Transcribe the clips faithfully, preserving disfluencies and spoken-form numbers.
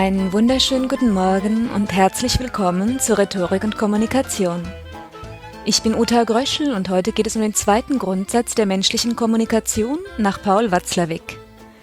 Einen wunderschönen guten Morgen und herzlich willkommen zu Rhetorik und Kommunikation. Ich bin Uta Gröschel und heute geht es um den zweiten Grundsatz der menschlichen Kommunikation nach Paul Watzlawick.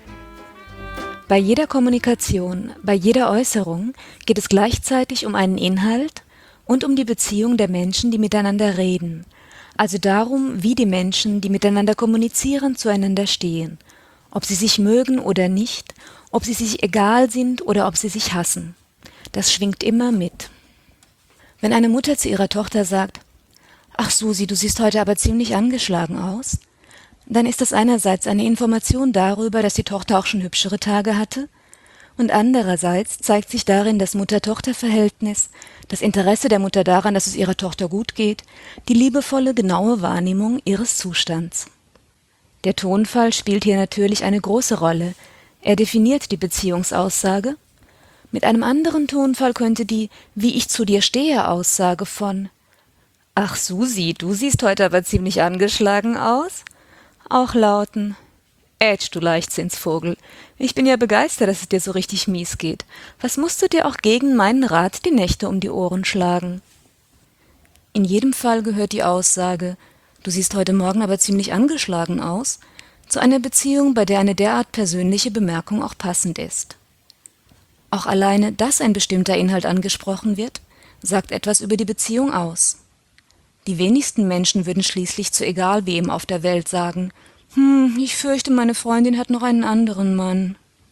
Bei jeder Kommunikation, bei jeder Äußerung geht es gleichzeitig um einen Inhalt und um die Beziehung der Menschen, die miteinander reden, also darum, wie die Menschen, die miteinander kommunizieren, zueinander stehen, ob sie sich mögen oder nicht, ob sie sich egal sind oder ob sie sich hassen. Das schwingt immer mit. Wenn eine Mutter zu ihrer Tochter sagt, »Ach Susi, du siehst heute aber ziemlich angeschlagen aus«, dann ist das einerseits eine Information darüber, dass die Tochter auch schon hübschere Tage hatte, und andererseits zeigt sich darin das Mutter-Tochter-Verhältnis, das Interesse der Mutter daran, dass es ihrer Tochter gut geht, die liebevolle, genaue Wahrnehmung ihres Zustands. Der Tonfall spielt hier natürlich eine große Rolle. Er definiert die Beziehungsaussage. Mit einem anderen Tonfall könnte die »Wie ich zu dir stehe« Aussage von »Ach Susi, du siehst heute aber ziemlich angeschlagen aus« auch lauten »Ätsch, du Leichtsinnsvogel, ich bin ja begeistert, dass es dir so richtig mies geht. Was musst du dir auch gegen meinen Rat die Nächte um die Ohren schlagen?« In jedem Fall gehört die Aussage »Du siehst heute Morgen aber ziemlich angeschlagen aus« zu einer Beziehung, bei der eine derart persönliche Bemerkung auch passend ist. Auch alleine, dass ein bestimmter Inhalt angesprochen wird, sagt etwas über die Beziehung aus. Die wenigsten Menschen würden schließlich zu egal wem auf der Welt sagen, »Hm, ich fürchte, meine Freundin hat noch einen anderen Mann.«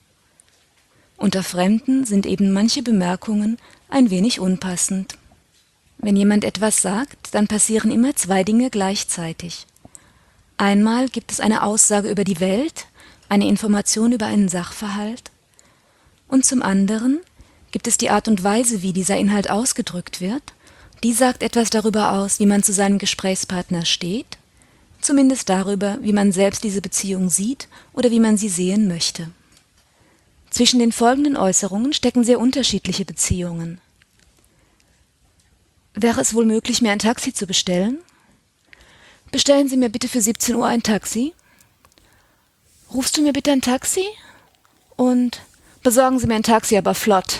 Unter Fremden sind eben manche Bemerkungen ein wenig unpassend. Wenn jemand etwas sagt, dann passieren immer zwei Dinge gleichzeitig. Einmal gibt es eine Aussage über die Welt, eine Information über einen Sachverhalt, und zum anderen gibt es die Art und Weise, wie dieser Inhalt ausgedrückt wird, die sagt etwas darüber aus, wie man zu seinem Gesprächspartner steht, zumindest darüber, wie man selbst diese Beziehung sieht oder wie man sie sehen möchte. Zwischen den folgenden Äußerungen stecken sehr unterschiedliche Beziehungen. Wäre es wohl möglich, mir ein Taxi zu bestellen? Bestellen Sie mir bitte für siebzehn Uhr ein Taxi? Rufst du mir bitte ein Taxi? Und besorgen Sie mir ein Taxi, aber flott.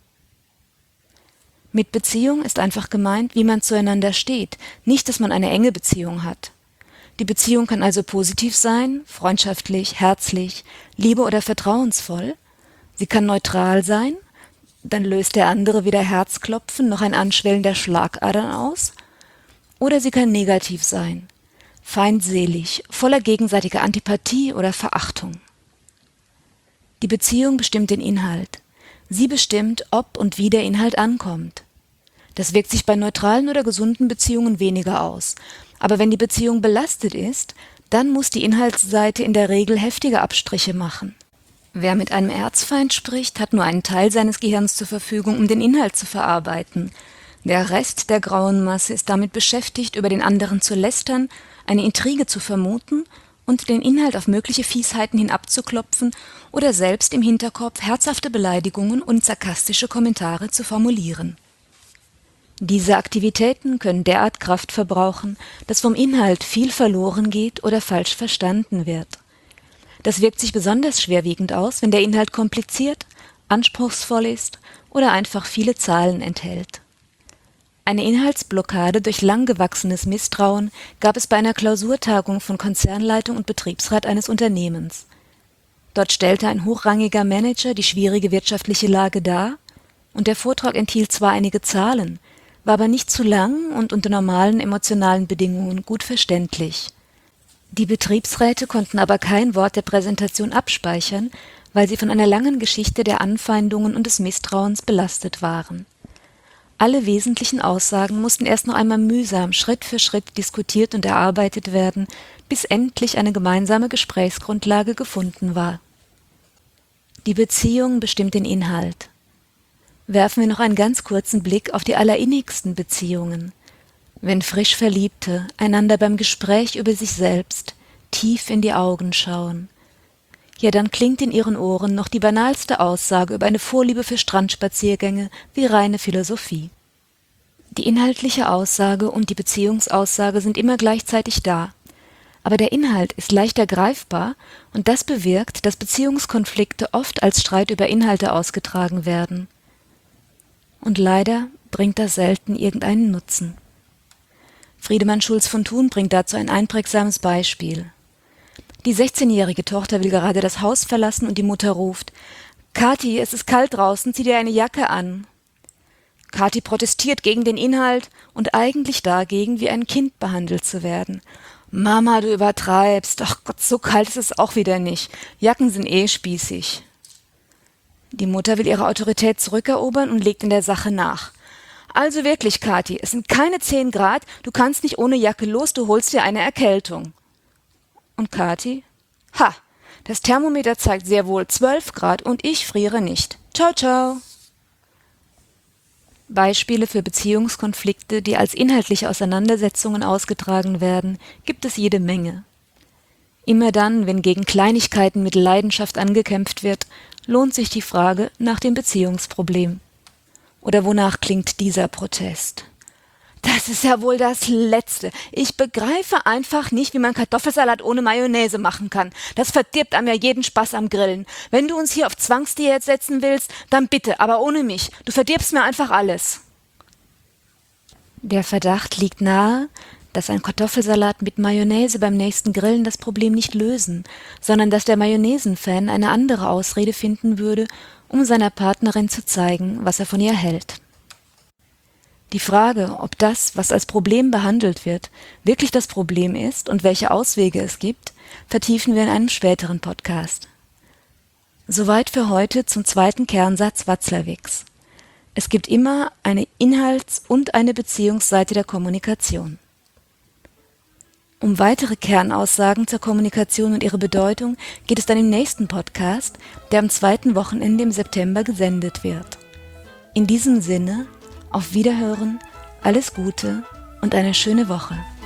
Mit Beziehung ist einfach gemeint, wie man zueinander steht, nicht, dass man eine enge Beziehung hat. Die Beziehung kann also positiv sein, freundschaftlich, herzlich, liebe- oder vertrauensvoll. Sie kann neutral sein, dann löst der andere weder Herzklopfen noch ein Anschwellen der Schlagadern aus. Oder sie kann negativ sein, feindselig, voller gegenseitiger Antipathie oder Verachtung. Die Beziehung bestimmt den Inhalt. Sie bestimmt, ob und wie der Inhalt ankommt. Das wirkt sich bei neutralen oder gesunden Beziehungen weniger aus. Aber wenn die Beziehung belastet ist, dann muss die Inhaltsseite in der Regel heftige Abstriche machen. Wer mit einem Erzfeind spricht, hat nur einen Teil seines Gehirns zur Verfügung, um den Inhalt zu verarbeiten. Der Rest der grauen Masse ist damit beschäftigt, über den anderen zu lästern, eine Intrige zu vermuten und den Inhalt auf mögliche Fiesheiten hin abzuklopfen oder selbst im Hinterkopf herzhafte Beleidigungen und sarkastische Kommentare zu formulieren. Diese Aktivitäten können derart Kraft verbrauchen, dass vom Inhalt viel verloren geht oder falsch verstanden wird. Das wirkt sich besonders schwerwiegend aus, wenn der Inhalt kompliziert, anspruchsvoll ist oder einfach viele Zahlen enthält. Eine Inhaltsblockade durch lang gewachsenes Misstrauen gab es bei einer Klausurtagung von Konzernleitung und Betriebsrat eines Unternehmens. Dort stellte ein hochrangiger Manager die schwierige wirtschaftliche Lage dar, und der Vortrag enthielt zwar einige Zahlen, war aber nicht zu lang und unter normalen emotionalen Bedingungen gut verständlich. Die Betriebsräte konnten aber kein Wort der Präsentation abspeichern, weil sie von einer langen Geschichte der Anfeindungen und des Misstrauens belastet waren. Alle wesentlichen Aussagen mussten erst noch einmal mühsam Schritt für Schritt diskutiert und erarbeitet werden, bis endlich eine gemeinsame Gesprächsgrundlage gefunden war. Die Beziehung bestimmt den Inhalt. Werfen wir noch einen ganz kurzen Blick auf die allerinnigsten Beziehungen. Wenn frisch Verliebte einander beim Gespräch über sich selbst tief in die Augen schauen, ja, dann klingt in ihren Ohren noch die banalste Aussage über eine Vorliebe für Strandspaziergänge wie reine Philosophie. Die inhaltliche Aussage und die Beziehungsaussage sind immer gleichzeitig da. aber der Inhalt ist leichter greifbar und das bewirkt, dass Beziehungskonflikte oft als Streit über Inhalte ausgetragen werden. Und leider bringt das selten irgendeinen Nutzen. Friedemann Schulz von Thun bringt dazu ein einprägsames Beispiel. Die sechzehnjährige Tochter will gerade das Haus verlassen und die Mutter ruft: »Kathi, es ist kalt draußen, zieh dir eine Jacke an.« Kathi protestiert gegen den Inhalt und eigentlich dagegen, wie ein Kind behandelt zu werden. »Mama, du übertreibst. Ach Gott, so kalt ist es auch wieder nicht. Jacken sind eh spießig.« Die Mutter will ihre Autorität zurückerobern und legt in der Sache nach. »Also wirklich, Kathi, es sind keine zehn Grad, du kannst nicht ohne Jacke los, du holst dir eine Erkältung.« Und Kathi? »Ha, das Thermometer zeigt sehr wohl zwölf Grad und ich friere nicht. Ciao, ciao.« Beispiele für Beziehungskonflikte, die als inhaltliche Auseinandersetzungen ausgetragen werden, gibt es jede Menge. Immer dann, wenn gegen Kleinigkeiten mit Leidenschaft angekämpft wird, lohnt sich die Frage nach dem Beziehungsproblem. Oder wonach klingt dieser Protest? »Das ist ja wohl das Letzte. Ich begreife einfach nicht, wie man Kartoffelsalat ohne Mayonnaise machen kann. Das verdirbt einem ja jeden Spaß am Grillen. Wenn du uns hier auf Zwangsdiät setzen willst, dann bitte, aber ohne mich. Du verdirbst mir einfach alles.« Der Verdacht liegt nahe, dass ein Kartoffelsalat mit Mayonnaise beim nächsten Grillen das Problem nicht lösen, sondern dass der Mayonnaise-Fan eine andere Ausrede finden würde, um seiner Partnerin zu zeigen, was er von ihr hält. Die Frage, ob das, was als Problem behandelt wird, wirklich das Problem ist und welche Auswege es gibt, vertiefen wir in einem späteren Podcast. Soweit für heute zum zweiten Kernsatz Watzlawicks. Es gibt immer eine Inhalts- und eine Beziehungsseite der Kommunikation. Um weitere Kernaussagen zur Kommunikation und ihre Bedeutung geht es dann im nächsten Podcast, der am zweiten Wochenende im September gesendet wird. In diesem Sinne, auf Wiederhören, alles Gute und eine schöne Woche.